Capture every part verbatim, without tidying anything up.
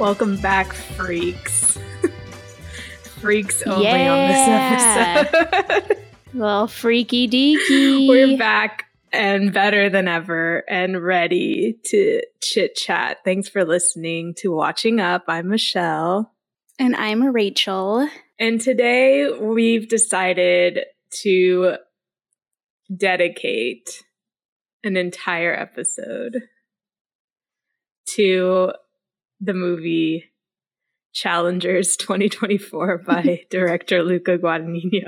Welcome back, freaks. Freaks only yeah. on this episode. Well, freaky deaky. We're back and better than ever and ready to chit chat. Thanks for listening to Watching Up. I'm Michelle. And I'm Rachel. And today we've decided to dedicate an entire episode to the movie Challengers twenty twenty-four by director Luca Guadagnino.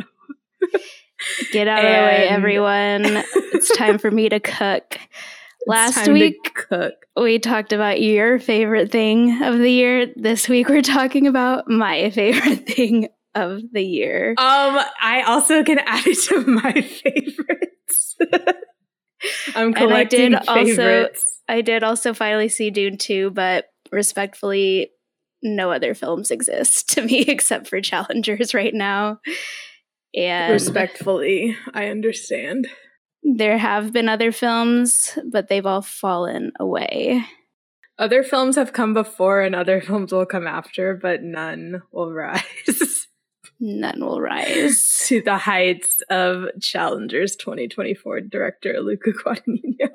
Get out of and the way, everyone. It's time for me to cook. Last week, cook. we talked about your favorite thing of the year. This week, we're talking about my favorite thing of the year. Um, I also can add it to my favorites. I'm collecting and I did favorites. Also, I did also finally see Dune two, but respectfully, no other films exist to me except for Challengers right now. And respectfully, I understand. There have been other films, but they've all fallen away. Other films have come before and other films will come after, but none will rise. None will rise to the heights of Challengers twenty twenty-four director Luca Guadagnino.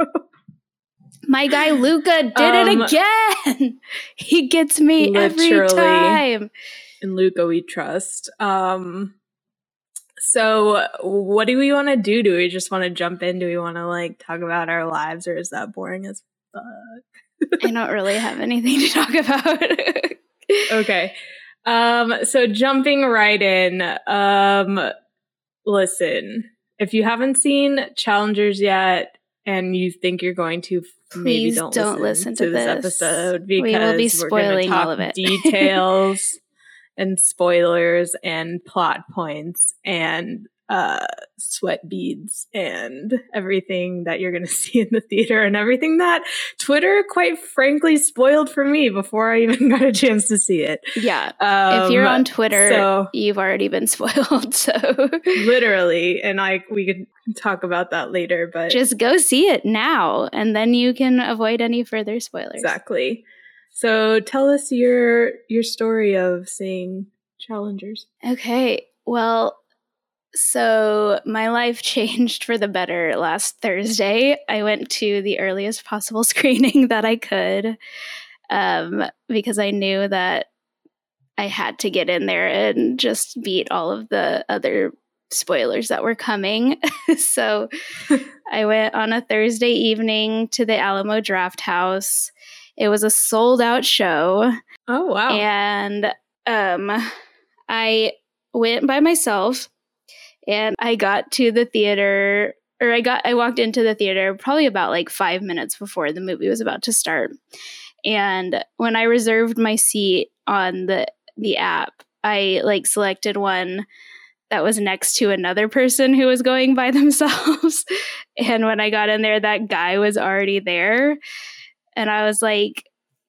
My guy Luca did um, it again. He gets me every time. In Luca we trust. Um, so what do we want to do? Do we just want to jump in? Do we want to like talk about our lives, or is that boring as fuck? I don't really have anything to talk about. Okay. Um, so jumping right in, um, listen, if you haven't seen Challengers yet and you think you're going to, please maybe don't, don't listen, listen to, to this, this episode because we will be spoiling we're going to talk all of it. details and spoilers and plot points and uh, sweat beads and everything that you're going to see in the theater and everything that Twitter, quite frankly, spoiled for me before I even got a chance to see it. Yeah. Um, if you're on Twitter, so, you've already been spoiled. So literally, and I we could talk about that later, but just go see it now and then you can avoid any further spoilers. Exactly. So tell us your your story of seeing Challengers. Okay. Well, so my life changed for the better last Thursday. I went to the earliest possible screening that I could um, because I knew that I had to get in there and just beat all of the other spoilers that were coming. So I went on a Thursday evening to the Alamo Drafthouse. It was a sold out show. Oh, wow. And um, I went by myself. And I got to the theater, or I got, I walked into the theater probably about like five minutes before the movie was about to start. And when I reserved my seat on the, the app, I like selected one that was next to another person who was going by themselves. And when I got in there, that guy was already there. And I was like,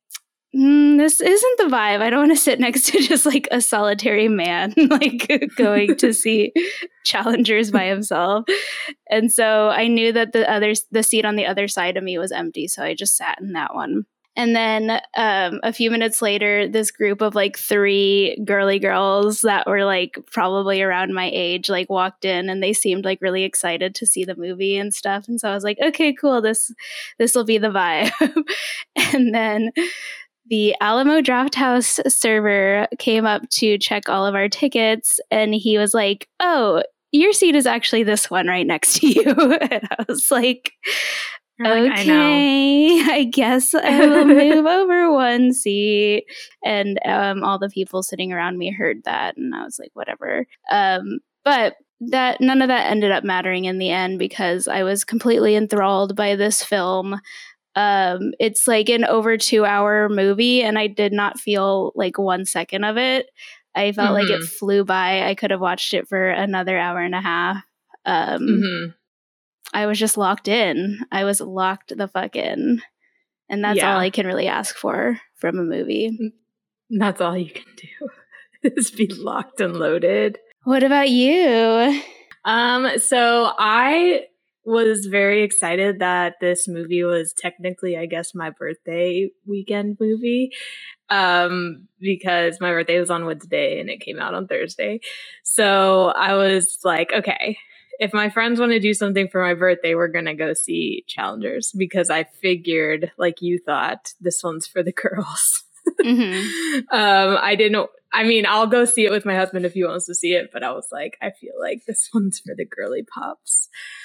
Mm, this isn't the vibe. I don't want to sit next to just like a solitary man, like going to see Challengers by himself. And so I knew that the other, the seat on the other side of me was empty. So I just sat in that one. And then um, a few minutes later, this group of like three girly girls that were like probably around my age, like walked in and they seemed like really excited to see the movie and stuff. And so I was like, okay, cool. This, this will be the vibe. And then the Alamo Drafthouse server came up to check all of our tickets, and he was like, oh, your seat is actually this one right next to you. And I was like, okay, like, I, know. I guess I will move over one seat. And um, all the people sitting around me heard that, and I was like, whatever. Um, but that none of that ended up mattering in the end because I was completely enthralled by this film. Um, it's like an over two hour movie, and I did not feel like one second of it. I felt mm-hmm. like it flew by. I could have watched it for another hour and a half. Um, mm-hmm. I was just locked in. I was locked the fuck in. And that's yeah. all I can really ask for from a movie. That's all you can do is be locked and loaded. What about you? Um, so I was very excited that this movie was technically, I guess, my birthday weekend movie. um, because my birthday was on Wednesday and it came out on Thursday. So I was like, okay, if my friends want to do something for my birthday, we're going to go see Challengers, because I figured, like you thought, this one's for the girls. Mm-hmm. um, I didn't, I mean, I'll go see it with my husband if he wants to see it, but I was like, I feel like this one's for the girly pops.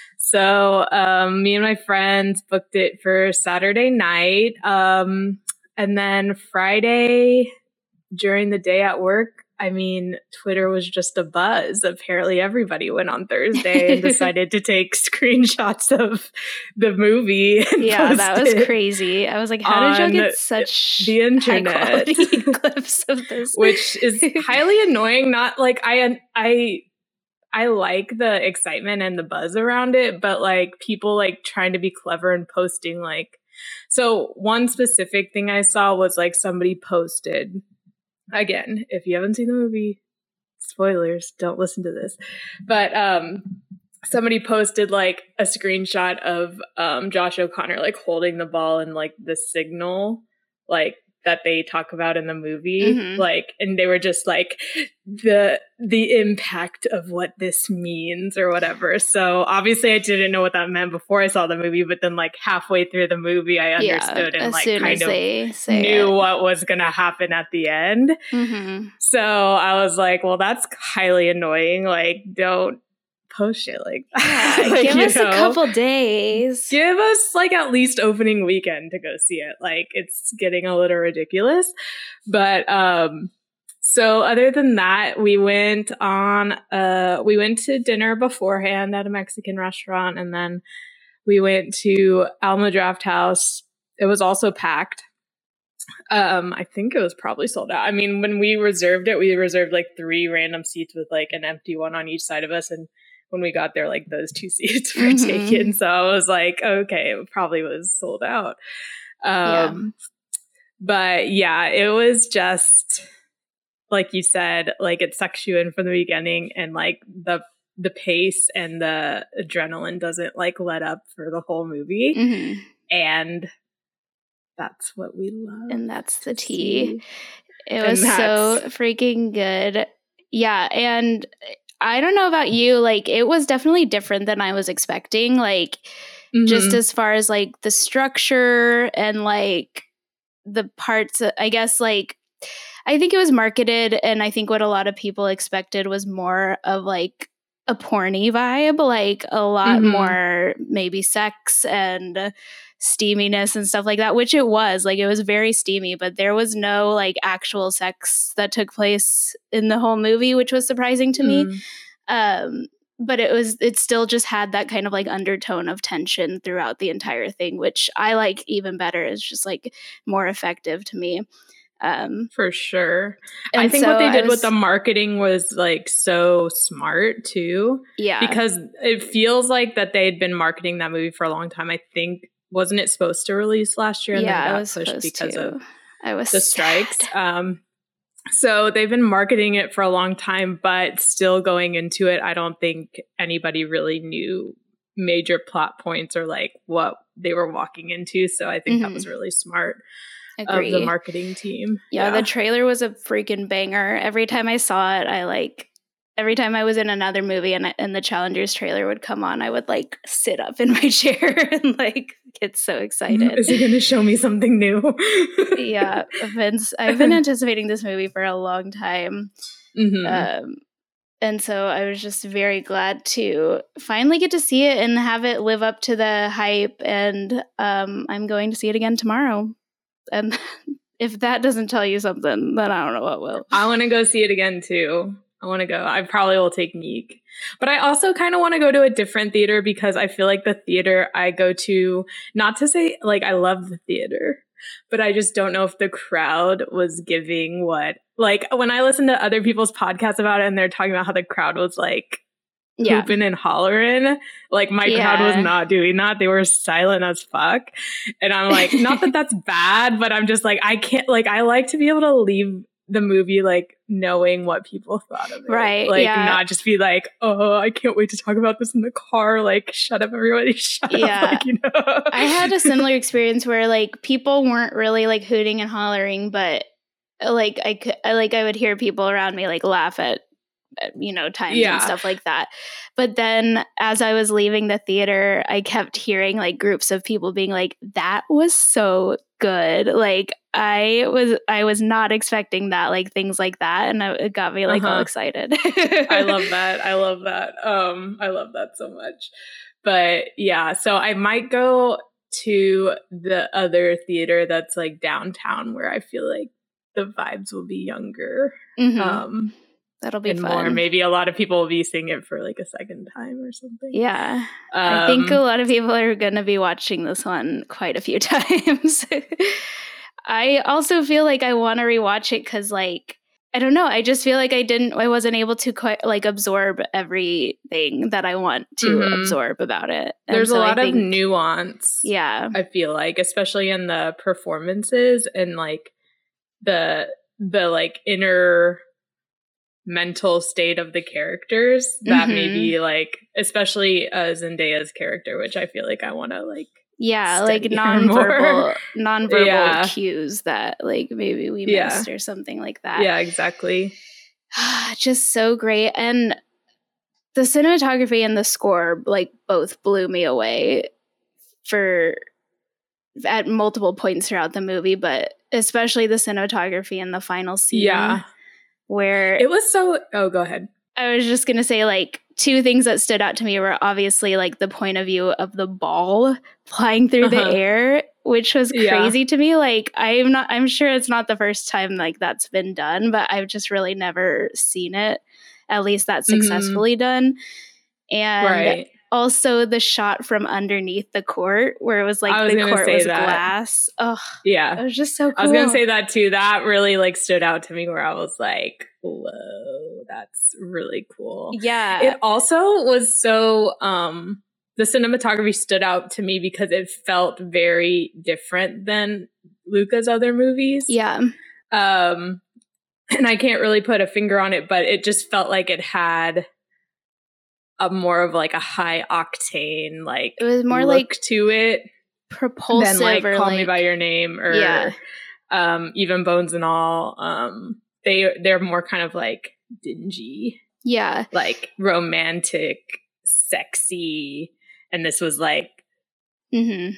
So um, me and my friends booked it for Saturday night. Um, and then Friday during the day at work, I mean, Twitter was just a buzz. Apparently everybody went on Thursday and decided to take screenshots of the movie. And yeah, that was crazy. I was like, how did you get such the internet high-quality clips of this? Which is highly annoying. Not like I, I, I like the excitement and the buzz around it, but like people like trying to be clever and posting like, so one specific thing I saw was like somebody posted, again, if you haven't seen the movie, spoilers, don't listen to this. But um, somebody posted like a screenshot of um, Josh O'Connor like holding the ball and like the signal like that they talk about in the movie. Mm-hmm. Like, and they were just like the the impact of what this means or whatever. So obviously I didn't know what that meant before I saw the movie, but then like halfway through the movie I understood yeah, and like kind of knew it. what was going to happen at the end. Mm-hmm. So I was like, well, that's highly annoying. Like, don't post shit like that. Yeah, like, give us know, a couple days. Give us like at least opening weekend to go see it. Like, it's getting a little ridiculous. But um so other than that, we went on uh we went to dinner beforehand at a Mexican restaurant, and then we went to Alma Drafthouse. It was also packed. Um, I think it was probably sold out. I mean, when we reserved it, we reserved like three random seats with like an empty one on each side of us, and when we got there, like those two seats were mm-hmm. taken. So I was like, okay, it probably was sold out. Um, yeah. But yeah, it was just like you said, like it sucks you in from the beginning, and like the the pace and the adrenaline doesn't like let up for the whole movie. Mm-hmm. And that's what we love. And that's the tea. It was so freaking good. Yeah. And I don't know about you, like it was definitely different than I was expecting. Like mm-hmm. just as far as like the structure and like the parts, I guess like I think it was marketed, and I think what a lot of people expected was more of like a porny vibe, like a lot mm-hmm. more maybe sex and steaminess and stuff like that, which it was. Like it was very steamy, but there was no like actual sex that took place in the whole movie, which was surprising to mm. me. Um, but it was it still just had that kind of like undertone of tension throughout the entire thing, which I like even better. It's just like more effective to me. Um, For sure. I think so what they did was, with the marketing was like so smart too. Yeah. Because it feels like that they had been marketing that movie for a long time. I think wasn't it supposed to release last year? And yeah, then it got pushed because to. of I was the strikes. Um, so they've been marketing it for a long time, but still going into it, I don't think anybody really knew major plot points or like what they were walking into. So I think mm-hmm. that was really smart. Agree. Of the marketing team. Yeah, yeah, the trailer was a freaking banger. Every time I saw it, I like every time I was in another movie and and the Challengers trailer would come on, I would like sit up in my chair and like get so excited. Is it going to show me something new? Yeah, I've been, I've been anticipating this movie for a long time. Mm-hmm. Um, and so I was just very glad to finally get to see it and have it live up to the hype. And um, I'm going to see it again tomorrow. And if that doesn't tell you something, then I don't know what will. I want to go see it again too. I want to go. I probably will take Meek. But I also kind of want to go to a different theater because I feel like the theater I go to, not to say like I love the theater, but I just don't know if the crowd was giving what, like when I listen to other people's podcasts about it and they're talking about how the crowd was like yeah. hooping and hollering, like my yeah. crowd was not doing that. They were silent as fuck. And I'm like, not that that's bad, but I'm just like, I can't, like, I like to be able to leave the movie like knowing what people thought of it. Right. Like yeah. not just be like, oh, I can't wait to talk about this in the car. Like, shut up, everybody. Shut yeah. up. Like, you know. I had a similar experience where like people weren't really like hooting and hollering, but like I could, like I would hear people around me like laugh at, at you know, times Yeah. and stuff like that. But then as I was leaving the theater, I kept hearing like groups of people being like, "That was so good!" Like I was, I was not expecting that, like things like that, and it got me like Uh-huh. all excited. I love that. I love that. Um, I love that so much. But yeah, so I might go to the other theater that's like downtown where I feel like the vibes will be younger. Mm-hmm. Um, That'll be and fun. more. Maybe a lot of people will be seeing it for like a second time or something. Yeah. Um, I think a lot of people are going to be watching this one quite a few times. I also feel like I want to rewatch it because, like, I don't know. I just feel like I didn't, I wasn't able to quite like absorb everything that I want to Mhm. absorb about it. And There's so a lot I of think, nuance. Yeah. I feel like, especially in the performances and like the the like inner mental state of the characters that Mhm. maybe like, especially uh, Zendaya's character, which I feel like I want to like. Yeah, like study her nonverbal, more. nonverbal Yeah. cues that like maybe we Yeah. missed or something like that. Yeah, exactly. Just so great. And the cinematography and the score like both blew me away for at multiple points throughout the movie, but especially the cinematography in the final scene. Yeah. Where It was so. Oh, go ahead. I was just going to say, like, two things that stood out to me were obviously, like, the point of view of the ball flying through Uh-huh. the air, which was Yeah. crazy to me. Like, I'm not, I'm sure it's not the first time, like, that's been done, but I've just really never seen it, at least that successfully Mhm. done. And Right. also the shot from underneath the court, where it was, like, I was the gonna court say was that. glass. Oh, Yeah. it was just so cool. I was gonna say that too. That really like stood out to me where I was like, whoa, that's really cool. Yeah. It also was so um the cinematography stood out to me because it felt very different than Luca's other movies. Yeah. Um and I can't really put a finger on it, but it just felt like it had a more of like a high octane like It was more look like to it propulsive than like or Call like, Me by Your Name or Yeah. um even Bones and All. Um they they're more kind of like dingy, Yeah. like romantic, sexy, and this was like Mm-hmm.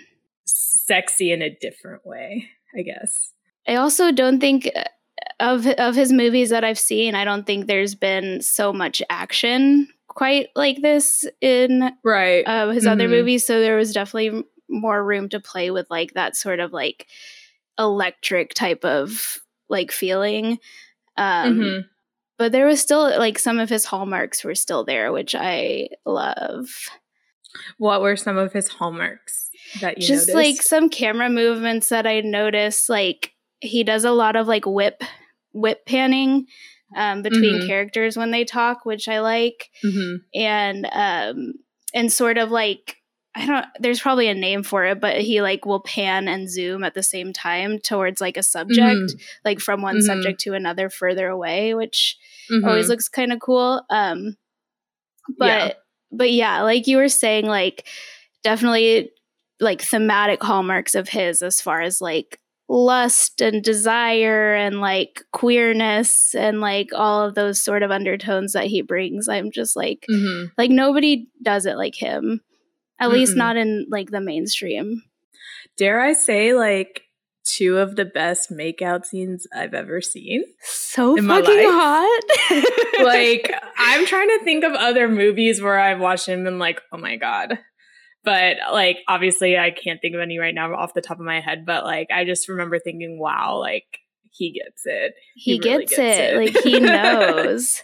sexy in a different way, I guess. I also don't think of of his movies that I've seen, I don't think there's been so much action quite like this in Right. uh, his Mhm. other movies. So there was definitely more room to play with like that sort of like electric type of like feeling. Um, Mhm. But there was still like some of his hallmarks were still there, which I love. What were some of his hallmarks that you Just noticed? like some camera movements that I noticed, like he does a lot of like whip whip panning um, between Mhm. characters when they talk, which I like, Mhm. and um, and sort of like I don't. There's probably a name for it, but he like will pan and zoom at the same time towards like a subject, Mhm. like from one Mhm. subject to another further away, which Mhm. always looks kind of cool. Um, but Yeah. but yeah, like you were saying, like definitely like thematic hallmarks of his as far as like lust and desire and like queerness and like all of those sort of undertones that he brings. I'm just like Mhm. like nobody does it like him. At least Mm-mm. not in like the mainstream. Dare I say, like, two of the best makeout scenes I've ever seen. So In my fucking life. hot. Like, I'm trying to think of other movies where I've watched him and like, oh my God. But like, obviously I can't think of any right now off the top of my head, but like, I just remember thinking, wow, like he gets it. he, He really gets, gets it. it. Like he knows.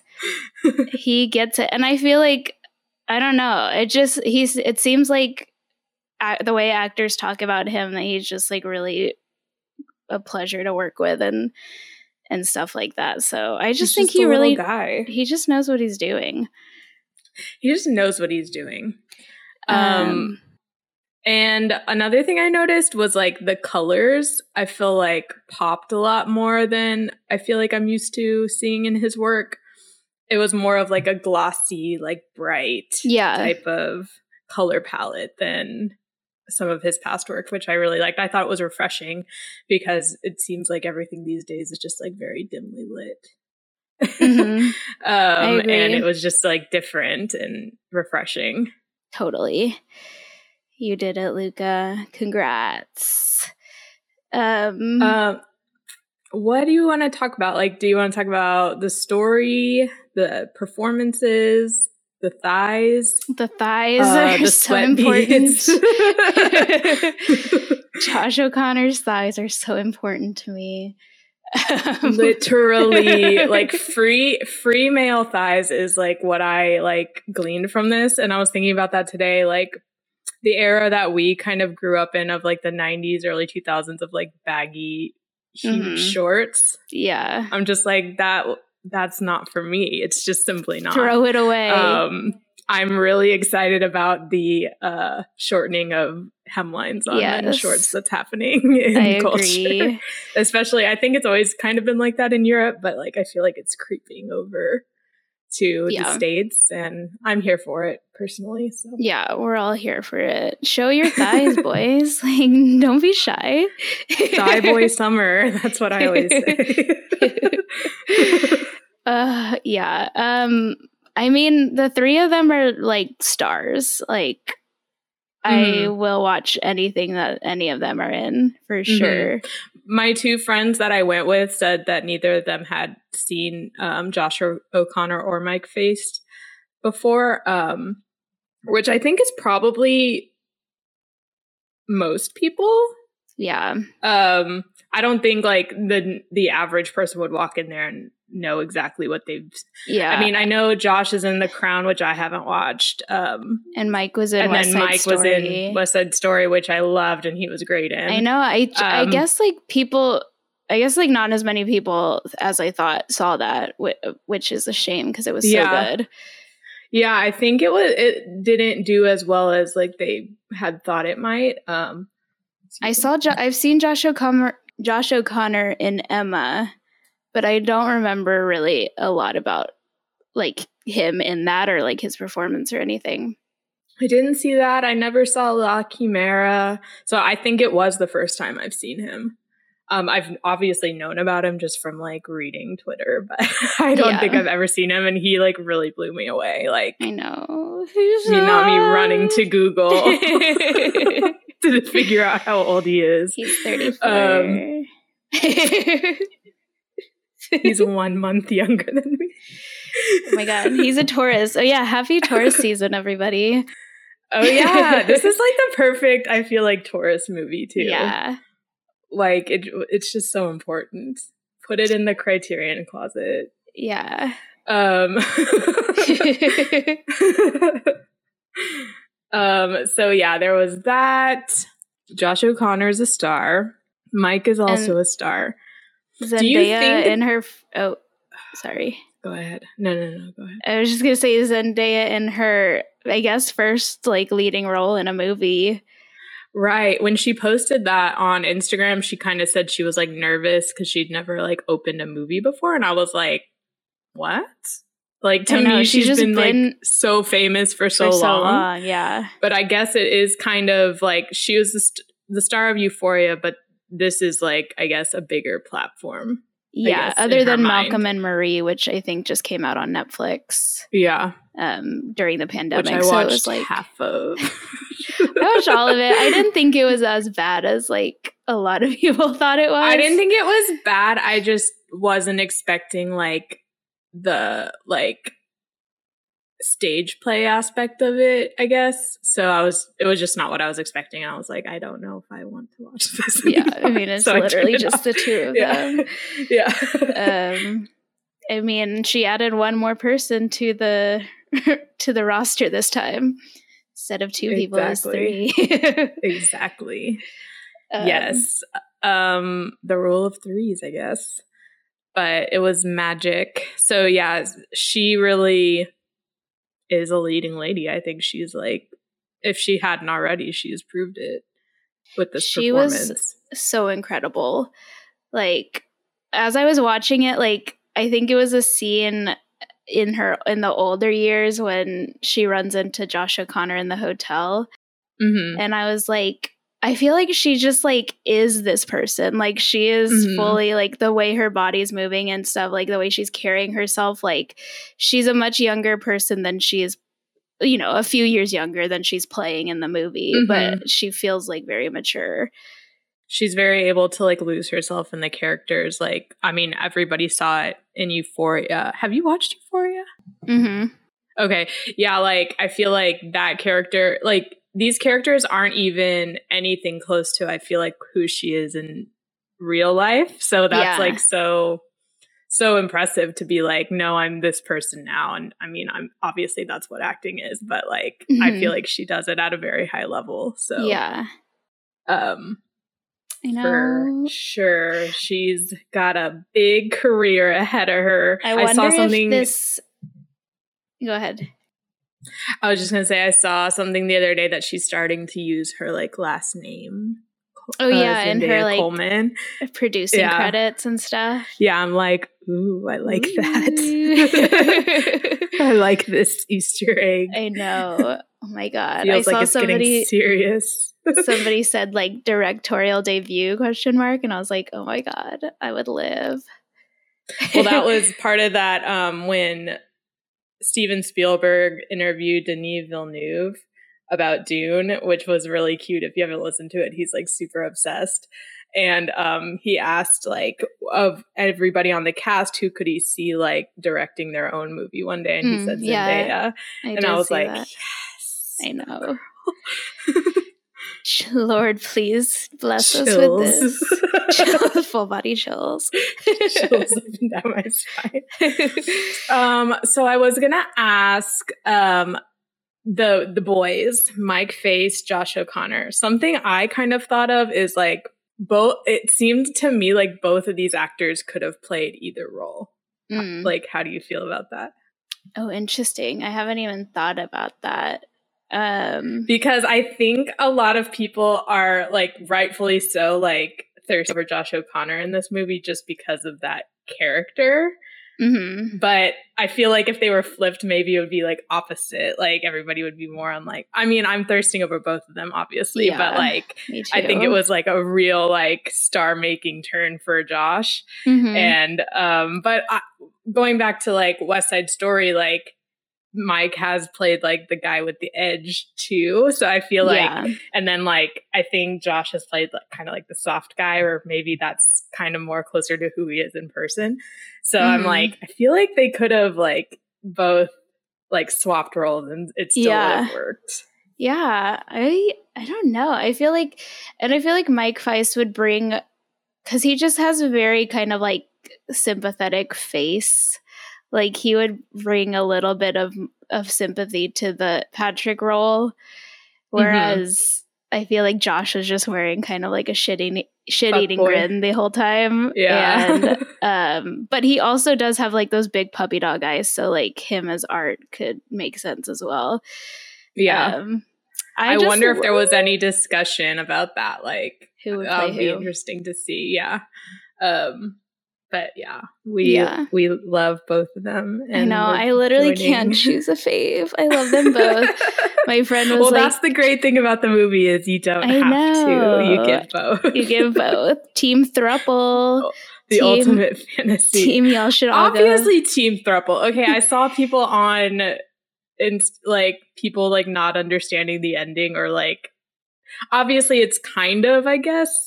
He gets it. And I feel like I don't know. It just he's it seems like uh, the way actors talk about him that he's just like really a pleasure to work with and and stuff like that. So I just He's think just he a little really guy. he just knows what he's doing. He just knows what he's doing. Um, Um, and another thing I noticed was like the colors, I feel like popped a lot more than I feel like I'm used to seeing in his work. It was more of like a glossy, like bright Yeah. type of color palette than some of his past work, which I really liked. I thought it was refreshing because it seems like everything these days is just like very dimly lit. Mm-hmm. um, and it was just like different and refreshing. Totally. You did it, Luca. Congrats. Um, um, what do you want to talk about? Like, do you want to talk about the story, the performances, the thighs? The thighs uh, are the so important. beads. Josh O'Connor's thighs are so important to me. Literally, like free free male thighs is like what I like gleaned from this. And I was thinking about that today, like the era that we kind of grew up in of like the nineties, early two thousands of like baggy, huge mm-hmm. shorts. Yeah. I'm just like, that. that's not for me. It's just simply not. Throw it away. Um, I'm really excited about the uh, shortening of hemlines on yes. men's shorts that's happening in I culture. Agree. Especially, I think it's always kind of been like that in Europe, but like I feel like it's creeping over to yeah. the States, and I'm here for it personally. So yeah, we're all here for it. Show your thighs, boys. Like, don't be shy. Thigh boy summer. That's what I always say. uh, yeah. Um. I mean, the three of them are like stars. Like, mm-hmm. I will watch anything that any of them are in for mm-hmm. sure. My two friends that I went with said that neither of them had seen um, Josh O'Connor or Mike Faist before, um, which I think is probably most people. Yeah. Um, I don't think like the the average person would walk in there and know exactly what they've. Yeah. I mean, I know Josh is in The Crown, which I haven't watched. Um, and Mike was in and West then Side Mike Story. was in West Side Story, which I loved, and he was great in. I know. I um, I guess like people. I guess like not as many people as I thought saw that, which is a shame because it was so yeah. good. Yeah, I think it was. It didn't do as well as like they had thought it might. Um, I saw. Jo- I've seen Josh O'Connor. Josh O'Connor in Emma, but I don't remember really a lot about like him in that or like his performance or anything. I didn't see that. I never saw La Chimera, so I think it was the first time I've seen him. Um, I've obviously known about him just from like reading Twitter, but I don't yeah. think I've ever seen him, and he like really blew me away. Like I know, He's me not me running to Google to figure out how old he is. He's thirty-four. Um, he's one month younger than me. Oh my god, he's a Taurus. Oh yeah, happy Taurus season, everybody. Oh yeah, this is like the perfect, I feel like, Taurus movie too. Yeah. Like, it, it's just so important. Put it in the Criterion closet. Yeah. Um, um. So, yeah, there was that. Josh O'Connor's a star. Mike is also and a star. Zendaya Do you think in her... F- oh, sorry. Go ahead. No, no, no, go ahead. I was just going to say Zendaya in her, I guess, first, like, leading role in a movie. Right. When she posted that on Instagram, she kind of said she was like nervous because she'd never like opened a movie before. And I was like, what? Like to know, me, she's, she's just been, been like so famous for so, for so long. long. Yeah. But I guess it is kind of like she was the, st- the star of Euphoria, but this is like, I guess, a bigger platform. Yeah. Guess, other than mind. Malcolm and Marie, which I think just came out on Netflix. Yeah. Um, during the pandemic. Which I so watched it was like half of. I watched all of it. I didn't think it was as bad as like a lot of people thought it was. I didn't think it was bad. I just wasn't expecting like the like stage play aspect of it, I guess. So I was it was just not what I was expecting. I was like, I don't know if I want to watch this anymore. Yeah, anymore. I mean it's so literally just off. the two of yeah. them. Yeah. um I mean she added one more person to the to the roster this time. Instead of two people, exactly. it's three. Exactly. Um, yes. Um, the rule of threes, I guess. But it was magic. So yeah, she really is a leading lady. I think she's like, if she hadn't already, she's proved it with this she performance. Was so incredible. Like, as I was watching it, like, I think it was a scene in her in the older years when she runs into Josh O'Connor in the hotel Mm-hmm. And I was like, I feel like she just like is this person. Like she is mm-hmm. fully like the way her body's moving and stuff, like the way she's carrying herself. Like she's a much younger person than she is, you know, a few years younger than she's playing in the movie, mm-hmm. but she feels like very mature. She's very able to like lose herself in the characters. Like, I mean, everybody saw it in Euphoria. Have you watched Euphoria? Mm-hmm. Okay. Yeah. Like, I feel like that character, like these characters aren't even anything close to, I feel like, who she is in real life. So that's yeah. like so, so impressive to be like, no, I'm this person now. And I mean, I'm obviously that's what acting is, but like, mm-hmm. I feel like she does it at a very high level. So yeah. Um, I know. For sure. She's got a big career ahead of her. I wonder I saw something if this... Go ahead. I was just going to say, I saw something the other day that she's starting to use her, like, last name. Oh, yeah, uh, and her, like, Coleman. producing yeah. credits and stuff. Yeah, I'm like, ooh, I like ooh. that. I like this Easter egg. I know. Oh, my God. Feels I like saw it's somebody... getting serious. Somebody said like directorial debut question mark, and I was like, oh my God, I would live. Well, that was part of that um when Steven Spielberg interviewed Denis Villeneuve about Dune, which was really cute. If you haven't listened to it, he's like super obsessed. And um he asked like of everybody on the cast who could he see like directing their own movie one day, and he mm, said Zendaya. Yeah, I and I was like, that. Yes, I know. Lord, please bless chills. us with this. Chills, full body chills. Chills up and down my spine. um, so I was gonna ask um, the the boys, Mike Face, Josh O'Connor. Something I kind of thought of is like both. It seemed to me like both of these actors could have played either role. Mm. Like, how do you feel about that? Oh, interesting. I haven't even thought about that. Um, because I think a lot of people are like rightfully so like thirsty over Josh O'Connor in this movie just because of that character. Mm-hmm. But I feel like if they were flipped, maybe it would be like opposite. Like everybody would be more on like, I mean, I'm thirsting over both of them, obviously, yeah, but like, I think it was like a real like star making turn for Josh. Mm-hmm. And, um, but I, going back to like West Side Story, like, Mike has played like the guy with the edge too. So I feel like, yeah. and then like, I think Josh has played like kind of like the soft guy, or maybe that's kind of more closer to who he is in person. So mm-hmm. I'm like, I feel like they could have like both like swapped roles and it still yeah. would have worked. Yeah. I, I don't know. I feel like, and I feel like Mike Fice would bring, cause he just has a very kind of like sympathetic face. Like he would bring a little bit of of sympathy to the Patrick role, whereas mm-hmm. I feel like Josh was just wearing kind of like a shit eating, shit eating grin the whole time. Yeah, and um, but he also does have like those big puppy dog eyes, so like him as Art could make sense as well. Yeah, um, I, I wonder if there was any discussion about that. Like, who would that play would who? Be interesting to see. Yeah. Um, But yeah, we yeah. we love both of them. And I know. I literally joining. can't choose a fave. I love them both. My friend was well, like... Well, that's the great thing about the movie is you don't I have know. to. You give both. You give both. Team Thruple. The team, ultimate fantasy. Team y'all should all Obviously, go. Team Thruple. Okay, I saw people on... And like people like not understanding the ending or like... Obviously, it's kind of, I guess...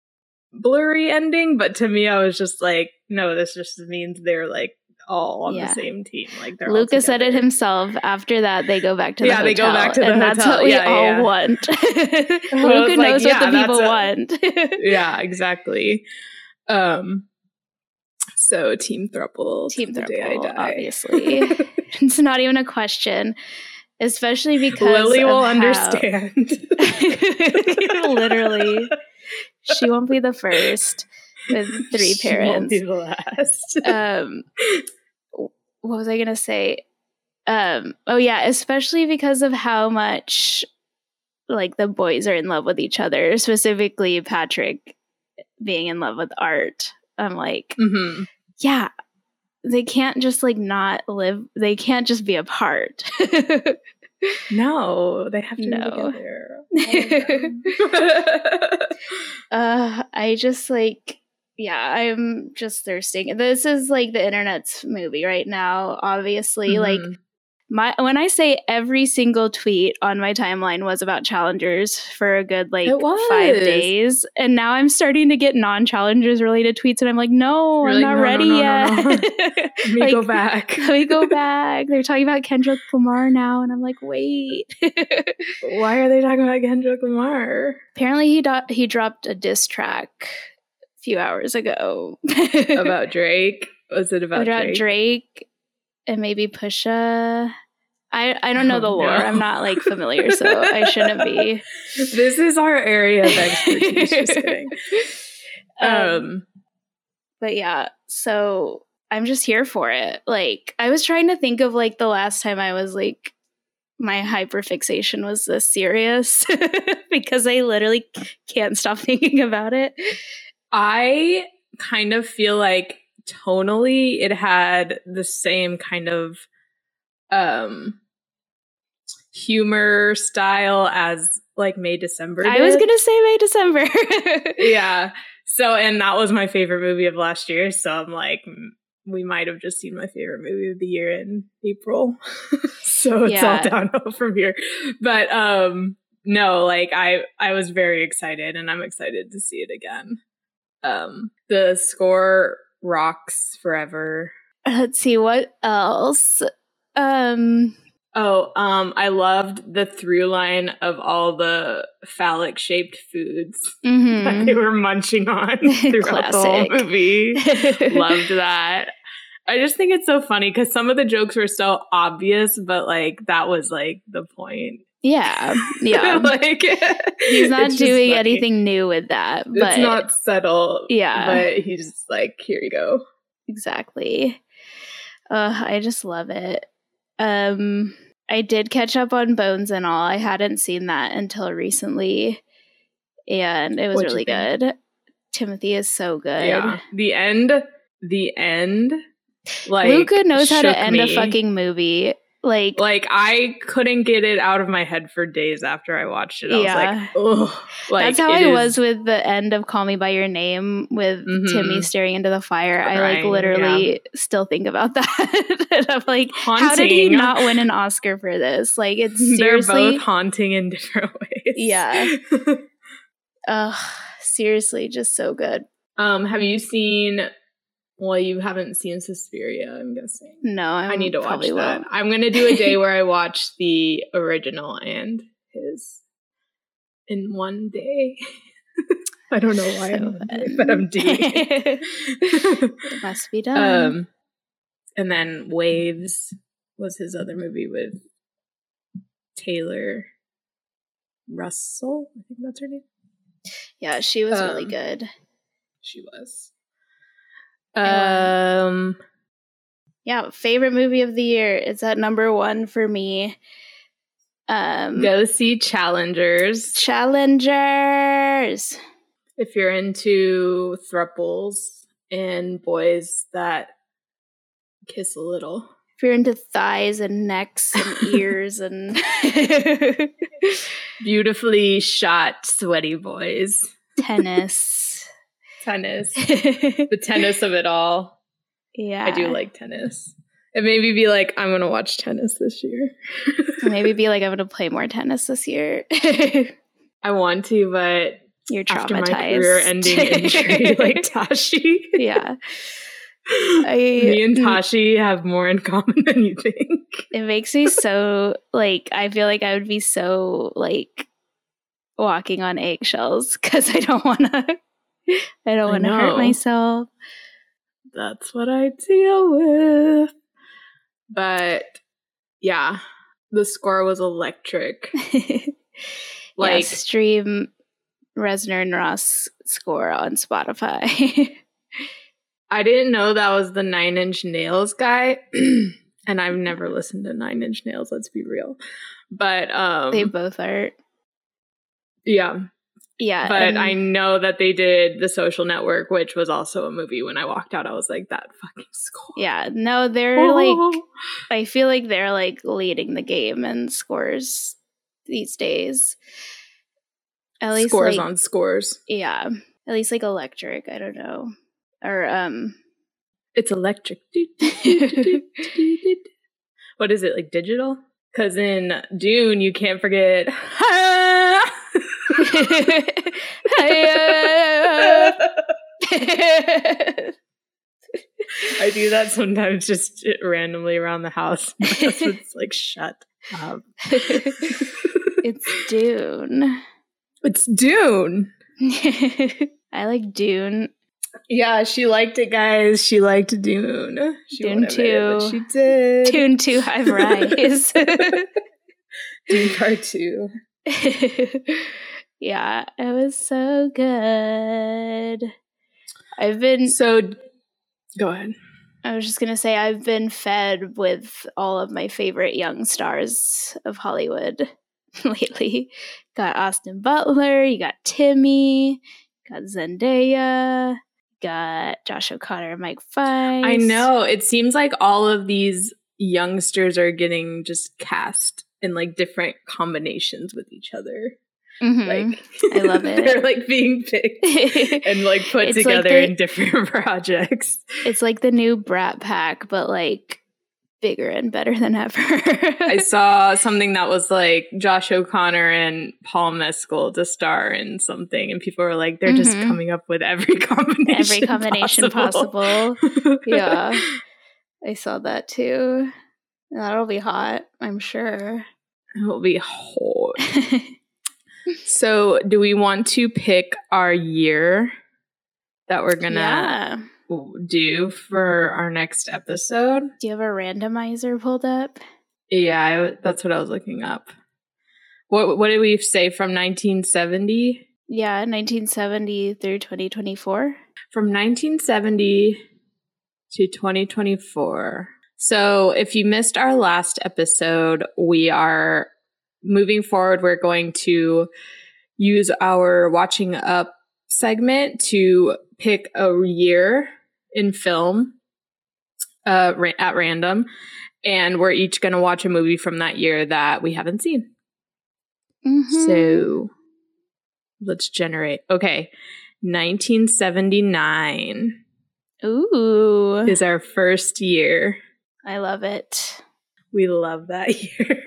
blurry ending, but to me I was just like, no, this just means they're like all on yeah. the same team. Like they're Lucas said it himself. After that, they go back to the yeah, hotel. they go back to the and hotel. That's what we yeah, all yeah. want. Lucas knows like, yeah, what the people a, want. Yeah, exactly. Um, so Team Thruple. Team the Thruple, day I die. Obviously. It's not even a question. Especially because Lily will how... understand. Literally. She won't be the first with three she parents. She won't be the last. um, what was I going to say? Um, oh, yeah, especially because of how much, like, the boys are in love with each other, specifically Patrick being in love with Art. I'm like, mm-hmm. yeah, they can't just, like, not live. They can't just be apart. No, they have to No. be together. uh, I just like, yeah, I'm just thirsting. This is like the internet's movie right now. Obviously, mm-hmm. like my when I say every single tweet on my timeline was about Challengers for a good like five days, and now I'm starting to get non-Challengers related tweets, and I'm like, no, You're I'm like, not no, ready no, no, yet. No, no. Let me like, go back. Let me go back. They're talking about Kendrick Lamar now, and I'm like, wait. Why are they talking about Kendrick Lamar? Apparently, he do- he dropped a diss track a few hours ago about Drake. Was it about, about Drake? Drake? And maybe Pusha. I, I don't know oh, the lore. No. I'm not like familiar, so I shouldn't be. This is our area of expertise. Just kidding. Um, um, but yeah, so I'm just here for it. Like, I was trying to think of like the last time I was like, my hyperfixation was this serious because I literally can't stop thinking about it. I kind of feel like tonally it had the same kind of um humor style as like May December did. I was gonna say May December. Yeah, so and that was my favorite movie of last year, so I'm like, we might have just seen my favorite movie of the year in April. So it's yeah. all downhill from here. But um no, like I I was very excited, and I'm excited to see it again. Um the score rocks forever. Let's see what else. Um oh, um I loved the through line of all the phallic shaped foods mm-hmm. that they were munching on throughout the whole movie. Loved that. I just think it's so funny because some of the jokes were so obvious, but like that was like the point. Yeah, yeah. Like he's not doing anything new with that. But it's not subtle. Yeah, but he's just like, here you go. Exactly. Uh, I just love it. Um, I did catch up on Bones and all. I hadn't seen that until recently, and it was What'd really good. Timothy is so good. Yeah, the end. The end. Like Luca knows how to end me. a fucking movie. Like, like I couldn't get it out of my head for days after I watched it. I yeah. was like, ugh. Like, that's how I is... was with the end of Call Me by Your Name with mm-hmm. Timmy staring into the fire. Crying, I like literally yeah. still think about that. And I'm like, haunting. How did he not win an Oscar for this? Like, it's seriously they're both haunting in different ways. Yeah. Ugh, seriously, just so good. Um, have you seen? Well, you haven't seen Suspiria, I'm guessing. No, I'm I need to watch that. Won't. I'm going to do a day where I watch the original and his in one day. I don't know why, so I'm day, but I'm doing it. It must be done. Um, and then Waves was his other movie with Taylor Russell. I think that's her name. Yeah, she was um, really good. She was. Um, yeah, favorite movie of the year. It's at number one for me. Um, Go see Challengers. Challengers. If you're into thruples and boys that kiss a little. If you're into thighs and necks and ears and beautifully shot, sweaty boys. Tennis. Tennis. The tennis of it all. Yeah. I do like tennis. And maybe be like, I'm going to watch tennis this year. Maybe be like, I'm going to play more tennis this year. I want to, but you're traumatized. After my career-ending injury, like Tashi. Yeah. I, me and Tashi have more in common than you think. It makes me so, like, I feel like I would be so, like, walking on eggshells because I don't want to. I don't want to hurt myself. That's what I deal with. But yeah, the score was electric. Like yeah, stream Reznor and Ross score on Spotify. I didn't know that was the Nine Inch Nails guy. And I've never listened to Nine Inch Nails, let's be real. But um they both are. Yeah. Yeah. But and- I know that they did The Social Network, which was also a movie. When I walked out, I was like, that fucking score. Yeah. No, they're like, I feel like they're like leading the game in scores these days. At least Scores like, on scores. Yeah. At least like Electric. I don't know. Or, um, It's electric. What is it, like digital? Because in Dune, you can't forget. I do that sometimes just randomly around the house. My husband's like, shut up. It's Dune. It's Dune. I like Dune. Yeah, she liked it, guys. She liked Dune. She Dune two. It, she did. Dune two High Rise. Dune Part two. Yeah, it was so good. I've been... So, go ahead. I was just going to say, I've been fed with all of my favorite young stars of Hollywood lately. Got Austin Butler, you got Timmy, got Zendaya, got Josh O'Connor and Mike Feist. I know. It seems like all of these youngsters are getting just cast in like different combinations with each other. Mm-hmm. Like, I love it. They're like being picked and like put It's together like they, in different projects. It's like the new Brat Pack, but like bigger and better than ever. I saw something that was like Josh O'Connor and Paul Mescal to star in something, and people were like, they're mm-hmm. just coming up with every combination, every combination possible. possible. Yeah, I saw that too. That'll be hot, I'm sure. It'll be hot. So, do we want to pick our year that we're gonna yeah. do for our next episode? Do you have a randomizer pulled up? Yeah, I, that's what I was looking up. What what did we say from nineteen seventy? Yeah, nineteen seventy through twenty twenty-four. From nineteen seventy to twenty twenty-four. So, if you missed our last episode, we are moving forward. We're going to use our Watching Up segment to pick a year in film uh, ra- at random, and we're each going to watch a movie from that year that we haven't seen. Mm-hmm. So let's generate. Okay, nineteen seventy-nine. Ooh, is our first year. I love it. We love that year.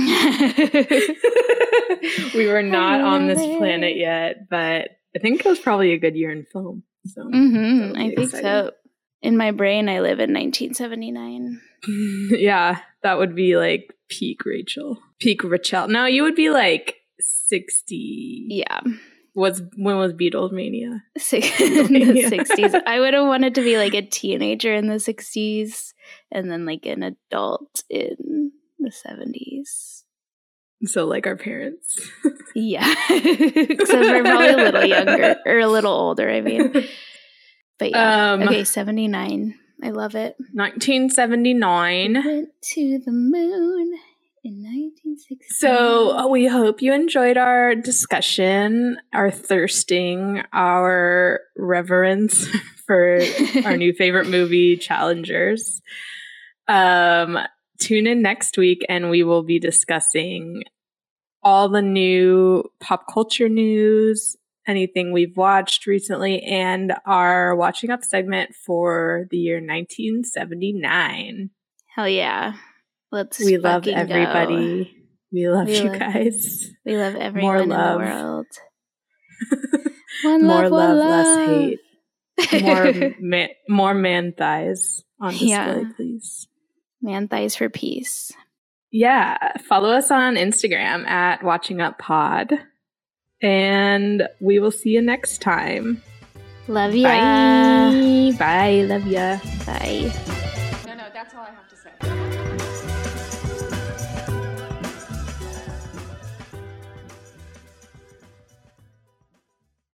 We were not on this planet yet, but I think it was probably a good year in film. So mm-hmm. I think exciting. So. In my brain, I live in nineteen seventy-nine. Yeah, that would be like peak Rachel. Peak Rachel. No, you would be like sixty. Yeah. Was when was Beatlemania? Six, in the sixties. I would have wanted to be like a teenager in the sixties and then like an adult in the seventies. So like our parents. Yeah. Except we're probably a little younger or a little older, I mean. But yeah. Um, okay, seventy-nine. I love it. nineteen seventy-nine. We went to the moon in nineteen sixty. So uh, we hope you enjoyed our discussion, our thirsting, our reverence for our new favorite movie, Challengers. Um, tune in next week and we will be discussing all the new pop culture news, anything we've watched recently, and our Watching Up segment for the year nineteen seventy-nine. Hell yeah. Let's We love everybody. Go. We love we you love, guys. We love everyone More in love. the world. One more love, love, one less love. hate. More man, more man thighs on display, Yeah. please. Man thighs for peace. Yeah. Follow us on Instagram at Watching Up Pod. And we will see you next time. Love ya. Bye. Bye. Love ya. Bye. No, no, that's all I have to say.